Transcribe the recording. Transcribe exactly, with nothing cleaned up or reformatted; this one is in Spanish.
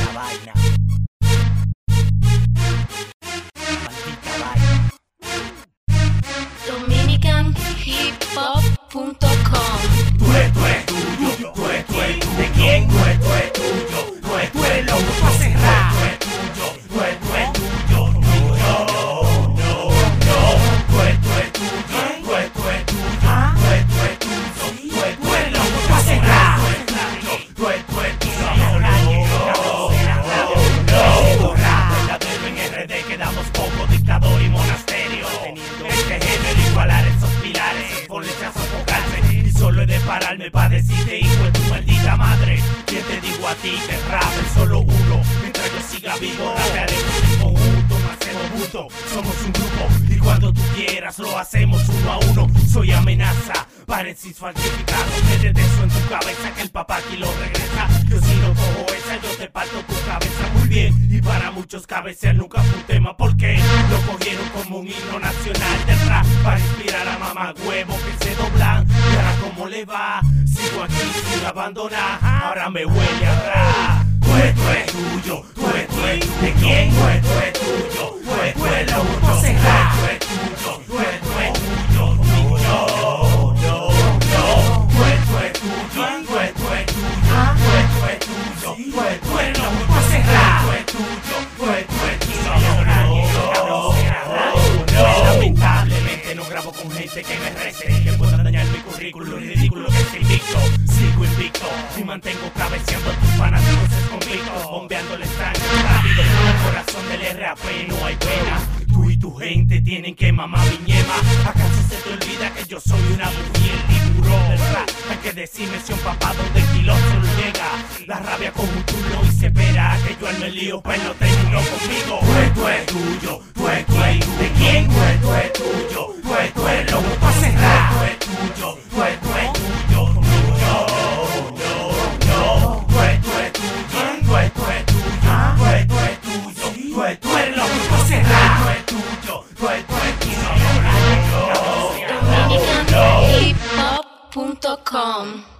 vaina. Maldita vaina. Dominican Hip Hop punto com. Tú es, tú es tuyo, tú es, tú es tuyo. ¿De quién? Tú es, tú es tuyo, tú es, tú es loco pa' cerrar. Tú es tuyo, tú es, tú es tuyo. No, no, no. Tú es, tú es tuyo, tú es, tú es tuyo. Tú es, tú es tuyo, tú es, tú es loco pa' cerrar. Tú es, tú es tuyo. Verdadero en R D quedamos poco, dictador y monasterio. Este género igualar esos pilares, por lechazo focarse. Y solo he de pararme pa' decirte, hijo de tu maldita madre. ¿Quién te digo a ti que rap es solo uno? Mientras yo siga vivo, rapearemos en conjunto, no hacemos bulto, somos un grupo. Y cuando tú quieras lo hacemos uno a uno. Soy amenaza, parecis falsificado. Métete eso en tu cabeza que el papá aquí lo regresa. Yo si no cojo esa, yo te parto tu cabeza muy bien. Y para muchos cabecear nunca fue un tema, porque lo cogieron como un himno nacional del rap, para inspirar a mamá huevo que se doblan. Y ahora cómo le va, sigo aquí sin abandonar, ahora me huele a rap. Tú es, tú es tuyo, tú es, tú es tuyo. ¿De quién? Tú es, tú es tuyo, tú es, tú es loco pa' cerrar. Tú es tuyo, tú es, tú es tuyo. No, no, no. Tú es, tú es tuyo, tú es, tú es tuyo. Tú es, tú es tuyo, tú es, tú es loco pa' cerrar. Tú es tuyo, tú es, tú es tuyo. Lamentablemente no grabo con gente que me rece, que pueda dañar mi currículum, ridículo que es invicto. Sigo invicto y mantengo cabeceando a tus fanáticos en conflictos, bombeándole sangre rápido el corazón del R A P, no hay pena. Tú y tu gente tienen que mamar mi ñema. ¿Acaso se te olvida que yo soy una mujer tiburón del rap? Hay que decirme si un papá donde el kilo solo llega. La rabia como un culo y se espera que yo al me lío, pues no tengo conmigo. Tú es, tú es tuyo, tú es, tú es tuyo. ¿De quién? Tú es, tú es tuyo, tú es, tú es loco pa' cerrar. Tú es tuyo, tú es, tú es tuyo. No, no, no. Tú es, tú es tuyo, tú es, tú es tuyo. Tú es, tú es tuyo, tú es, tú es loco pa' cerrar. Tú es tuyo, tú es, tú es tuyo. Dominican Hip Hop punto com.